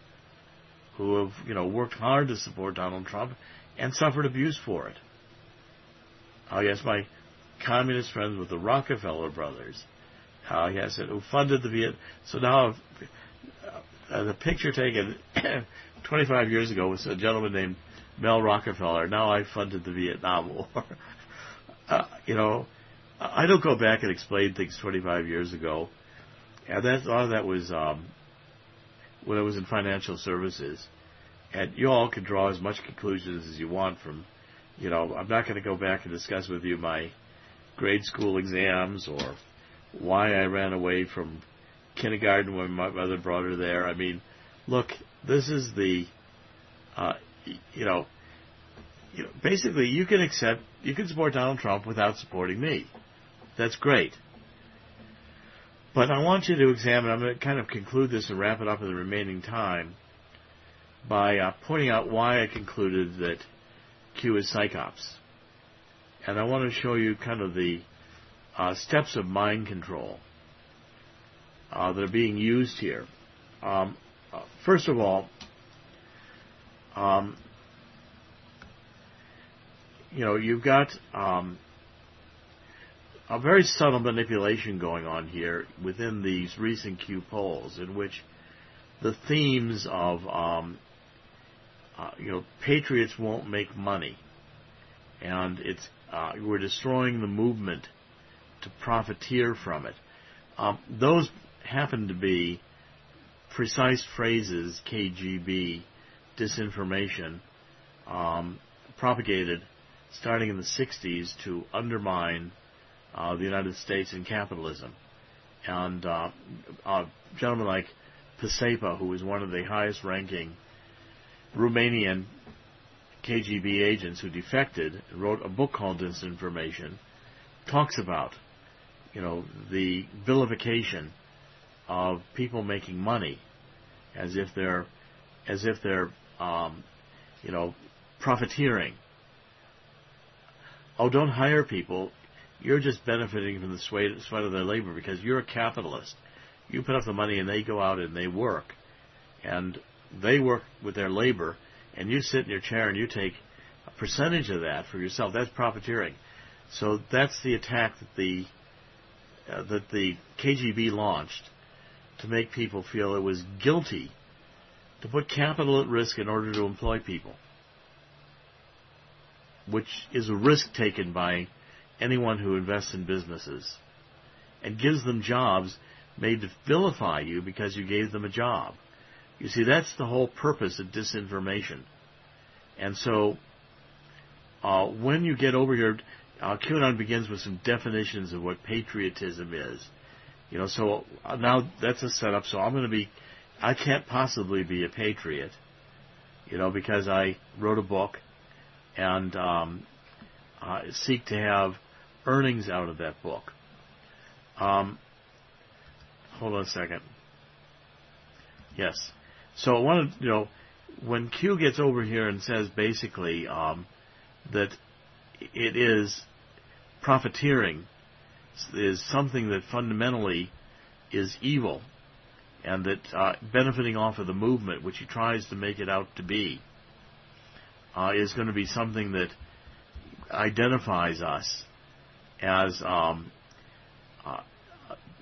S6: who have, you know, worked hard to support Donald Trump and suffered abuse for it. Oh, yes, my communist friends with the Rockefeller brothers, uh, yes, who funded the Viet. So now uh, the picture taken twenty-five years ago was a gentleman named Mel Rockefeller. Now I funded the Vietnam War. uh, you know, I don't go back and explain things twenty-five years ago. And that, a lot of that was um, when I was in financial services. And you all can draw as much conclusions as you want from, you know, I'm not going to go back and discuss with you my grade school exams or why I ran away from kindergarten when my mother brought her there. I mean, look, this is the, uh, you know, you know, basically you can accept, you can support Donald Trump without supporting me. That's great. But I want you to examine, I'm going to kind of conclude this and wrap it up in the remaining time by uh, pointing out why I concluded that Q is psychops. And I want to show you kind of the uh, steps of mind control uh, that are being used here. Um, uh, first of all, um, you know, you've got um, a very subtle manipulation going on here within these recent Q polls, in which the themes of, um, uh, you know, patriots won't make money, and it's uh, we're destroying the movement to profiteer from it. Um, those happen to be precise phrases, K G B, disinformation, um, propagated starting in the sixties to undermine uh, the United States and capitalism. And uh, a gentleman like Pacepa, who was one of the highest-ranking Romanian K G B agents who defected, wrote a book called Disinformation, talks about, you know, the vilification of people making money as if they're, as if they're, um, you know, profiteering. Oh, don't hire people. You're just benefiting from the sweat, sweat of their labor because you're a capitalist. You put up the money and they go out and they work. And they work with their labor, and you sit in your chair and you take a percentage of that for yourself. That's profiteering. So that's the attack that the uh, that the K G B launched to make people feel it was guilty to put capital at risk in order to employ people, which is a risk taken by anyone who invests in businesses and gives them jobs made to vilify you because you gave them a job. You see, that's the whole purpose of disinformation. And so uh, when you get over here, uh, QAnon begins with some definitions of what patriotism is. You know, so uh, now that's a setup. So I'm going to be, I can't possibly be a patriot, you know, because I wrote a book and um, uh, seek to have earnings out of that book. Um, hold on a second. Yes. So I want to, you know, when Q gets over here and says basically um, that it is profiteering, is something that fundamentally is evil, and that uh, benefiting off of the movement, which he tries to make it out to be, uh, is going to be something that identifies us as um, uh,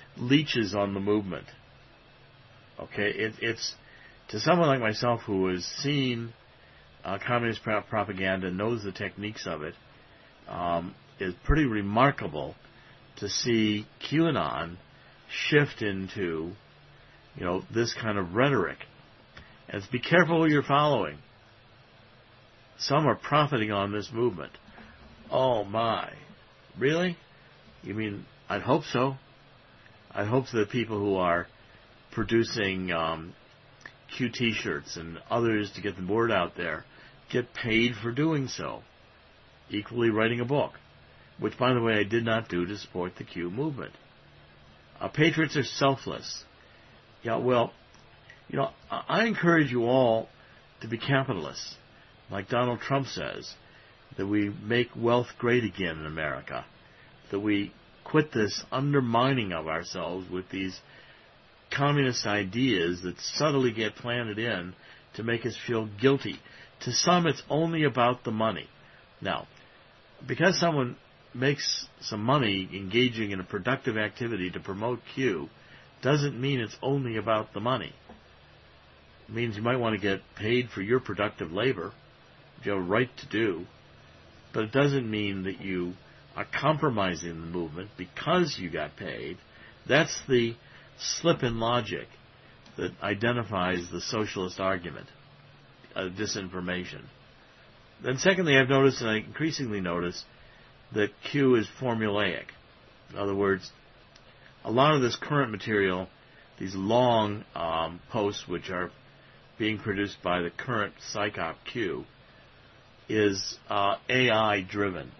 S6: leeches on the movement. Okay, it, it's to someone like myself who has seen uh, communist pro- propaganda and knows the techniques of it, um, is pretty remarkable to see QAnon shift into, you know, this kind of rhetoric. And be careful who you're following. Some are profiting on this movement. Oh my. Really? You mean, I'd hope so. I'd hope that people who are producing um, Q T-shirts and others to get the word out there get paid for doing so. Equally writing a book, which, by the way, I did not do to support the Q movement. Uh, patriots are selfless. Yeah, well, you know, I encourage you all to be capitalists, like Donald Trump says, that we make wealth great again in America, that we quit this undermining of ourselves with these communist ideas that subtly get planted in to make us feel guilty. To some, it's only about the money. Now, because someone makes some money engaging in a productive activity to promote Q, doesn't mean it's only about the money. It means you might want to get paid for your productive labor, which you have a right to do, but it doesn't mean that you are compromising the movement because you got paid. That's the slip in logic that identifies the socialist argument, uh, disinformation. Then secondly, I've noticed, and I increasingly notice, that Q is formulaic. In other words, a lot of this current material, these long um, posts which are being produced by the current PsyCop Q, is uh, A I-driven.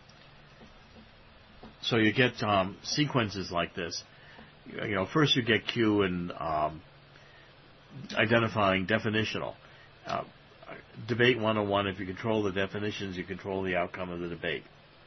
S6: So you get um, sequences like this. You know, first you get Q and um, identifying definitional. Uh, debate one oh one, if you control the definitions, you control the outcome of the debate.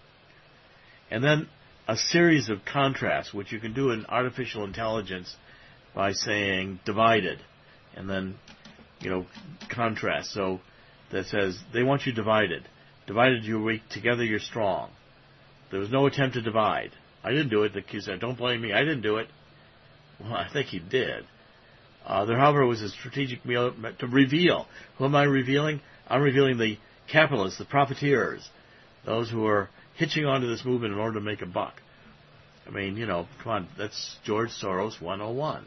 S6: And then a series of contrasts, which you can do in artificial intelligence by saying divided, and then, you know, contrast. So that says, they want you divided. Divided you're weak, together you're strong. There was no attempt to divide. I didn't do it. The Q said, don't blame me, I didn't do it. Well, I think he did. Uh, there, however, was a strategic meal to reveal. Who am I revealing? I'm revealing the capitalists, the profiteers, those who are hitching onto this movement in order to make a buck. I mean, you know, come on, that's George Soros one oh one.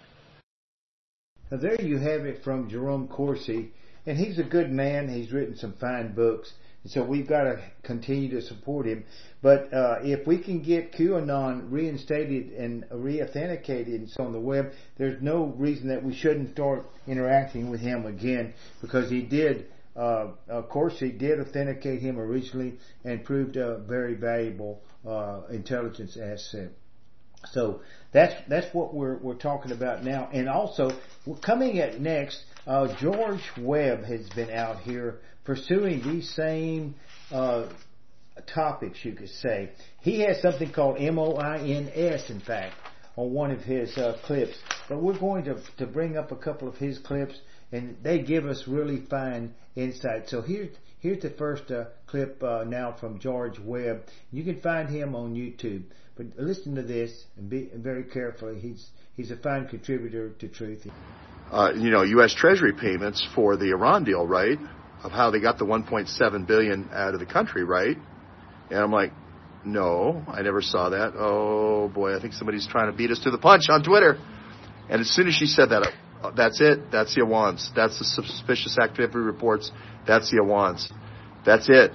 S3: Now there you have it from Jerome Corsi, and he's a good man. He's written some fine books, and so we've got to continue to support him. But uh, if we can get QAnon reinstated and re-authenticated and so on the web, there's no reason that we shouldn't start interacting with him again, because he did, uh, of course, he did authenticate him originally and proved a very valuable uh, intelligence asset. So that's that's what we're we're talking about now. And also, we're coming at next, uh, George Webb has been out here pursuing these same uh, topics, you could say. He has something called M O I N S, in fact, on one of his uh, clips. But we're going to, to bring up a couple of his clips, and they give us really fine insight. So here's, here's the first uh, clip uh, now from George Webb. You can find him on YouTube. But listen to this and be very carefully. He's he's a fine contributor to Truth.
S7: Uh, you know, U S Treasury payments for the Iran deal, right? Of how they got the one point seven billion dollars out of the country, right? And I'm like, no, I never saw that. Oh boy, I think somebody's trying to beat us to the punch on Twitter. And as soon as she said that, uh, that's it. That's the Awans. That's the suspicious activity reports. That's the Awans. That's it.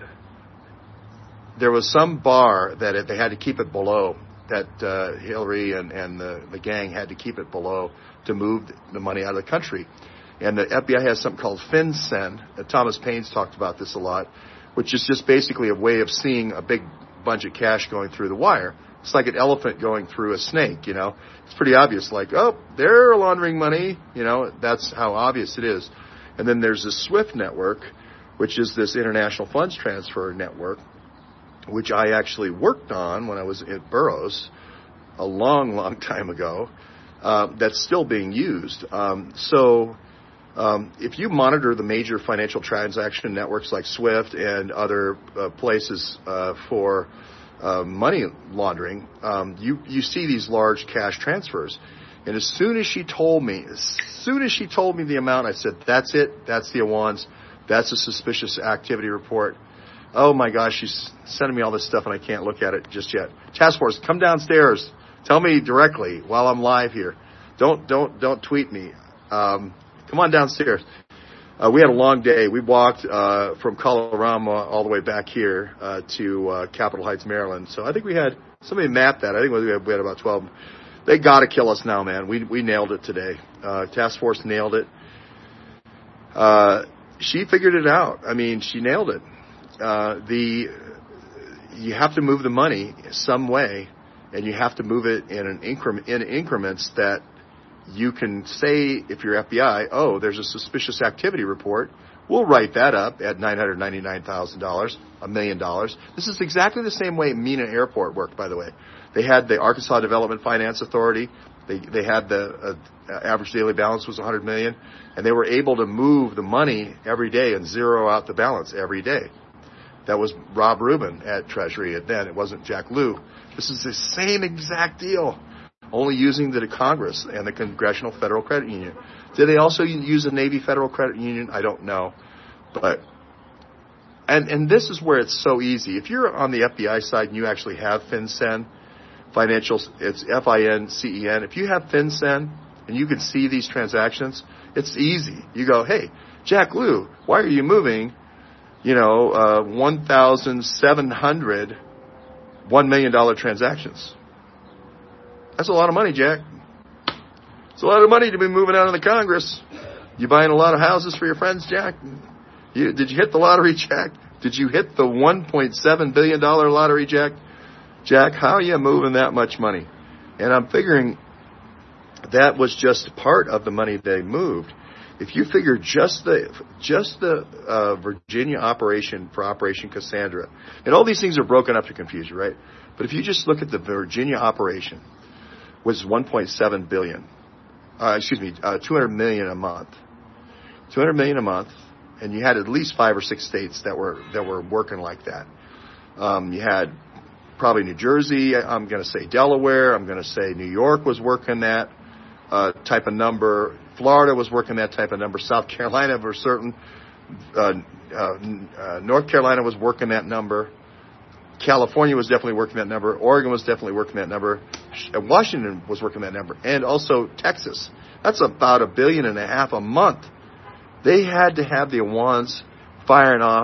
S7: There was some bar that it, they had to keep it below, that uh, Hillary and, and the, the gang had to keep it below to move the money out of the country. And the F B I has something called FinCEN. Uh, Thomas Paine's talked about this a lot, which is just basically a way of seeing a big bunch of cash going through the wire. It's like an elephant going through a snake, you know. It's pretty obvious, like, oh, they're laundering money, you know. That's how obvious it is. And then there's the SWIFT network, which is this international funds transfer network, which I actually worked on when I was at Burroughs a long, long time ago, uh, that's still being used. Um, so um, if you monitor the major financial transaction networks like SWIFT and other uh, places uh, for uh, money laundering, um, you you see these large cash transfers. And as soon as she told me, as soon as she told me the amount, I said, "That's it. That's the Awans. That's a suspicious activity report." Oh my gosh, she's sending me all this stuff and I can't look at it just yet. Task Force, come downstairs. Tell me directly while I'm live here. Don't don't don't tweet me. Um, come on downstairs. Uh, we had a long day. We walked uh, from Colorama all the way back here uh, to uh, Capitol Heights, Maryland. So I think we had somebody mapped that. I think we had, we had about twelve. They got to kill us now, man. We we nailed it today. Uh, Task Force nailed it. Uh, she figured it out. I mean, she nailed it. Uh, the you have to move the money some way, and you have to move it in an increment in increments that you can say, if you're F B I, oh, there's a suspicious activity report. We'll write that up at nine hundred ninety-nine thousand dollars, a million dollars. This is exactly the same way Mena Airport worked, by the way. They had the Arkansas Development Finance Authority. They they had the uh, average daily balance was one hundred million dollars, and they were able to move the money every day and zero out the balance every day. That was Rob Rubin at Treasury, and then it wasn't Jack Lew. This is the same exact deal, only using the Congress and the Congressional Federal Credit Union. Did they also use the Navy Federal Credit Union? I don't know. But, and, and this is where it's so easy. If you're on the F B I side and you actually have FinCEN, financial, it's F I N C E N. If you have FinCEN and you can see these transactions, it's easy. You go, hey, Jack Lew, why are you moving, you know, uh, one thousand seven hundred one million dollars transactions? That's a lot of money, Jack. It's a lot of money to be moving out of the Congress. You buying a lot of houses for your friends, Jack? You, did you hit the lottery, Jack? Did you hit the one point seven billion dollars lottery, Jack? Jack, how are you moving that much money? And I'm figuring that was just part of the money they moved. If you figure just the just the uh, Virginia operation for Operation Cassandra, and all these things are broken up to confuse you, right? But if you just look at the Virginia operation, was one point seven billion dollars. Uh, excuse me, uh, two hundred million dollars a month. two hundred million dollars a month, and you had at least five or six states that were that were working like that. Um, you had probably New Jersey. I'm going to say Delaware. I'm going to say New York was working that uh, type of number. Florida was working that type of number. South Carolina for certain. Uh, uh, uh, North Carolina was working that number. California was definitely working that number. Oregon was definitely working that number. Washington was working that number. And also Texas. That's about a billion and a half a month. They had to have the Awans firing off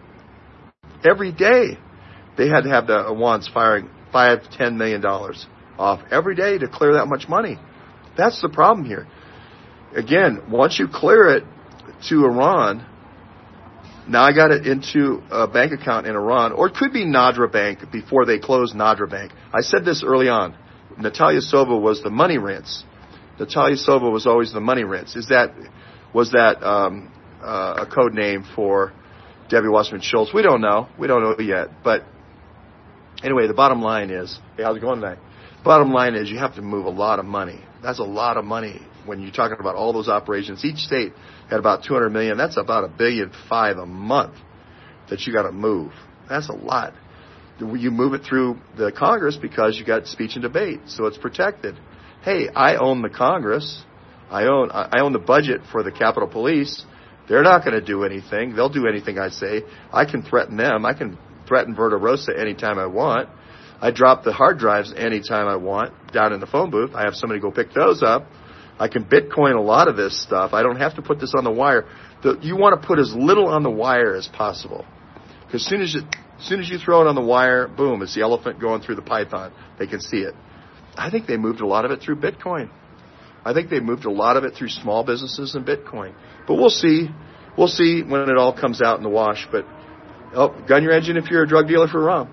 S7: every day. They had to have the Awans firing five, ten million dollars off every day to clear that much money. That's the problem here. Again, once you clear it to Iran, now I got it into a bank account in Iran, or it could be Nadra Bank before they closed Nadra Bank. I said this early on. Natalia Sova was the money rinse. Natalia Sova was always the money rinse. Is that was that um, uh, a code name for Debbie Wasserman Schultz? We don't know. We don't know yet. But anyway, the bottom line is, hey, how's it going tonight? Bottom line is, you have to move a lot of money. That's a lot of money when you're talking about all those operations. Each state had about two hundred million. That's about a billion five a month that you got to move. That's a lot. You move it through the Congress because you got speech and debate, so it's protected. Hey, I own the Congress. I own I own the budget for the Capitol Police. They're not going to do anything. They'll do anything I say. I can threaten them. I can threaten Verta Rosa anytime I want. I drop the hard drives anytime I want down in the phone booth. I have somebody go pick those up. I can Bitcoin a lot of this stuff. I don't have to put this on the wire. The, you want to put as little on the wire as possible. Because as soon as you, as soon as you throw it on the wire, boom, it's the elephant going through the python. They can see it. I think they moved a lot of it through Bitcoin. I think they moved a lot of it through small businesses and Bitcoin. But we'll see. We'll see when it all comes out in the wash. But oh, gun your engine if you're a drug dealer for Rom.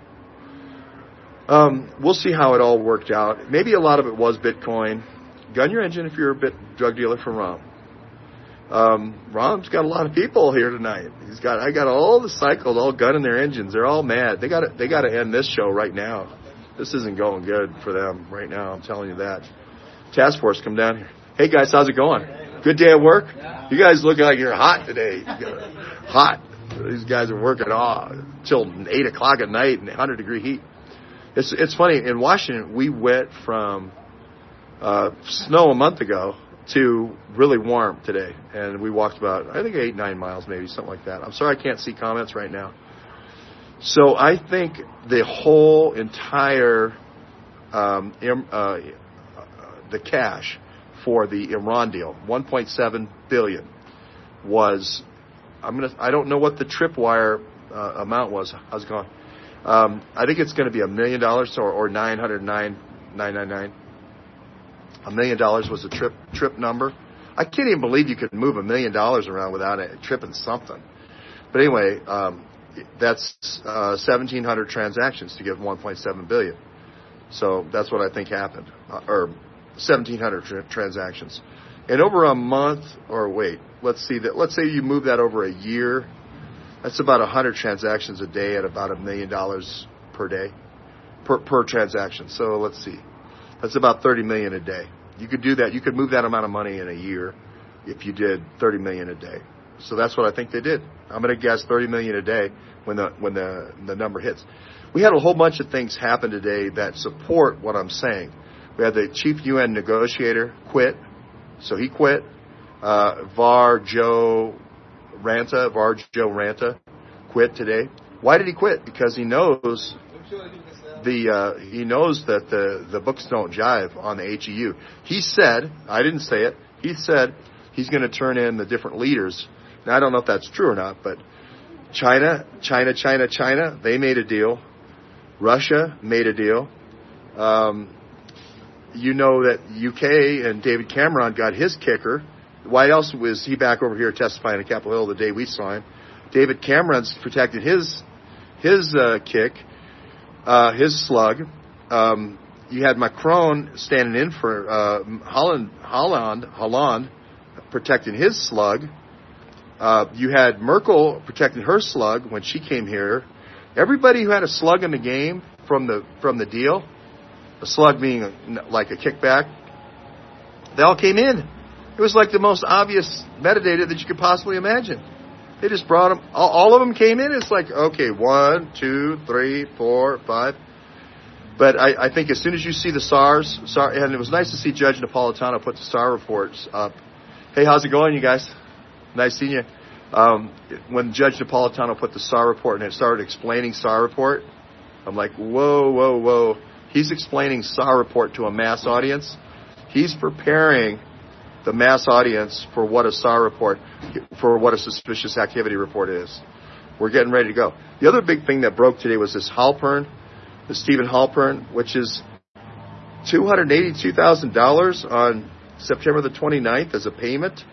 S7: Um, we'll see how it all worked out. Maybe a lot of it was Bitcoin. Gun your engine if you're a bit drug dealer for Rom. Um, Rom's got a lot of people here tonight. He's got, I got all the cycles all gunning their engines. They're all mad. They got to, they got to end this show right now. This isn't going good for them right now. I'm telling you that. Task Force, come down here. Hey guys, how's it going? Good day at work? You guys look like you're hot today. Hot. these guys are working all till eight o'clock at night in one hundred degree heat. It's it's funny. In Washington, we went from uh, snow a month ago to really warm today, and we walked about I think eight nine miles, maybe something like that. I'm sorry I can't see comments right now. So I think the whole entire um, uh, the cash for the Iran deal, one point seven billion, was I'm gonna I don't know what the tripwire uh, amount was. How's it going? Um, I think it's going to be a million dollars or, or nine hundred nine nine nine nine. A million dollars was the trip trip number. I can't even believe you could move a million dollars around without it tripping something. But anyway, um, that's uh, seventeen hundred transactions to give one point seven billion. So that's what I think happened, uh, or seventeen hundred tra- transactions. And over a month, or wait, let's see that. Let's say you move that over a year. That's about one hundred transactions a day at about a million dollars per day, per per transaction. So let's see, that's about thirty million a day. You could do that. You could move that amount of money in a year if you did thirty million a day. So that's what I think they did. I'm going to guess thirty million a day when the when the the number hits. We had a whole bunch of things happen today that support what I'm saying. We had the chief U N negotiator quit, so he quit. Uh, Var Joe Ranta, Var Joe Ranta, quit today. Why did he quit? Because he knows the uh, he knows that the the books don't jive on the H E U. He said, I didn't say it. He said he's going to turn in the different leaders. Now I don't know if that's true or not, but China, China, China, China, they made a deal. Russia made a deal. Um, you know that U K and David Cameron got his kicker. Why else was he back over here testifying at Capitol Hill the day we saw him? David Cameron's protected his his uh, kick, uh, his slug. Um, you had Macron standing in for uh, Holland, Holland, Holland, protecting his slug. Uh, you had Merkel protecting her slug when she came here. Everybody who had a slug in the game from the from the deal, a slug being a, like a kickback, they all came in. It was like the most obvious metadata that you could possibly imagine. They just brought them. All, all of them came in. It's like, okay, one, two, three, four, five. But I, I think as soon as you see the SARS, SAR, and it was nice to see Judge Napolitano put the SAR reports up. Hey, how's it going, you guys? Nice seeing you. Um, when Judge Napolitano put the SAR report and it started explaining SAR report, I'm like, whoa, whoa, whoa. He's explaining SAR report to a mass audience. He's preparing the mass audience for what a SAR report, for what a suspicious activity report is. We're getting ready to go. The other big thing that broke today was this Halpern, the Stephen Halpern, which is two hundred eighty-two thousand dollars on September the twenty-ninth as a payment.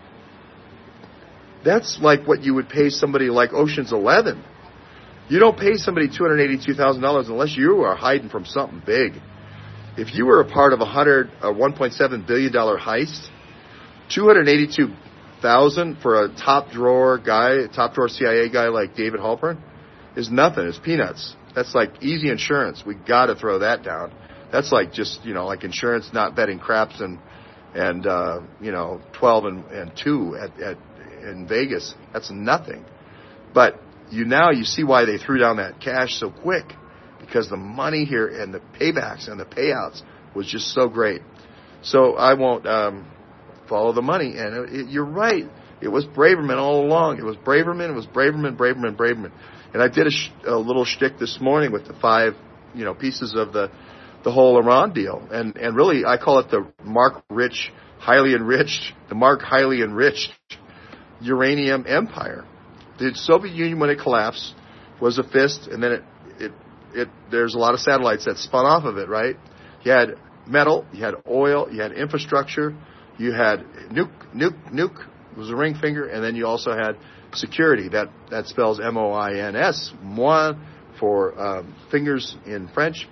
S7: That's like what you would pay somebody like Ocean's Eleven. You don't pay somebody two hundred eighty-two thousand dollars unless you are hiding from something big. If you were a part of a hundred, a one point seven billion dollar heist, two hundred eighty-two thousand dollars for a top drawer guy, top drawer C I A guy like David Halpern is nothing. It's peanuts. That's like easy insurance. We got to throw that down. That's like just, you know, like insurance not betting craps and and uh, you know twelve and, and two at, at in Vegas. That's nothing. But you now you see why they threw down that cash so quick, because the money here and the paybacks and the payouts was just so great. So I won't um, follow the money. And it, it, you're right. It was Braverman all along. It was Braverman. It was Braverman, Braverman, Braverman. And I did a, sh- a little shtick this morning with the five, you know, pieces of the the whole Iran deal. And and really, I call it the Mark Rich, highly enriched, the Mark highly enriched uranium empire. The Soviet Union, when it collapsed, was a fist, and then it it it there's a lot of satellites that spun off of it, right? You had metal, you had oil, you had infrastructure, you had nuke, nuke, nuke was a ring finger, and then you also had security. That that spells M O I N S, moi for um, fingers in French.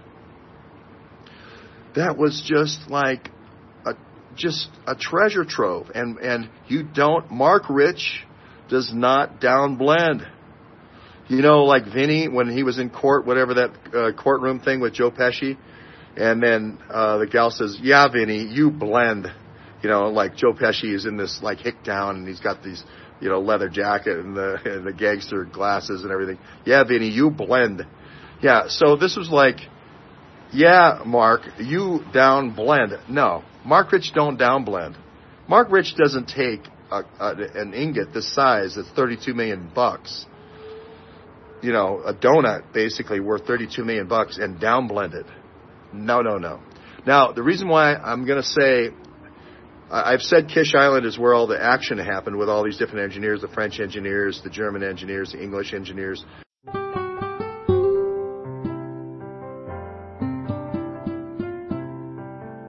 S7: That was just like a just a treasure trove, and and you don't. Mark Rich does not downblend. You know, like Vinny when he was in court, whatever that uh, courtroom thing with Joe Pesci, and then uh, the gal says, "Yeah, Vinny, you blend." You know, like Joe Pesci is in this like hick down, and he's got these you know, leather jacket and the and the gangster glasses and everything. Yeah, Vinny, you blend. Yeah, so this was like, yeah, Mark, you down blend. No, Mark Rich don't down blend. Mark Rich doesn't take a, a, an ingot this size that's thirty-two million bucks. You know, a donut basically worth thirty-two million bucks and down blend it. No, no, no. Now, the reason why I'm going to say, I've said Kish Island is where all the action happened with all these different engineers, the French engineers, the German engineers, the English engineers.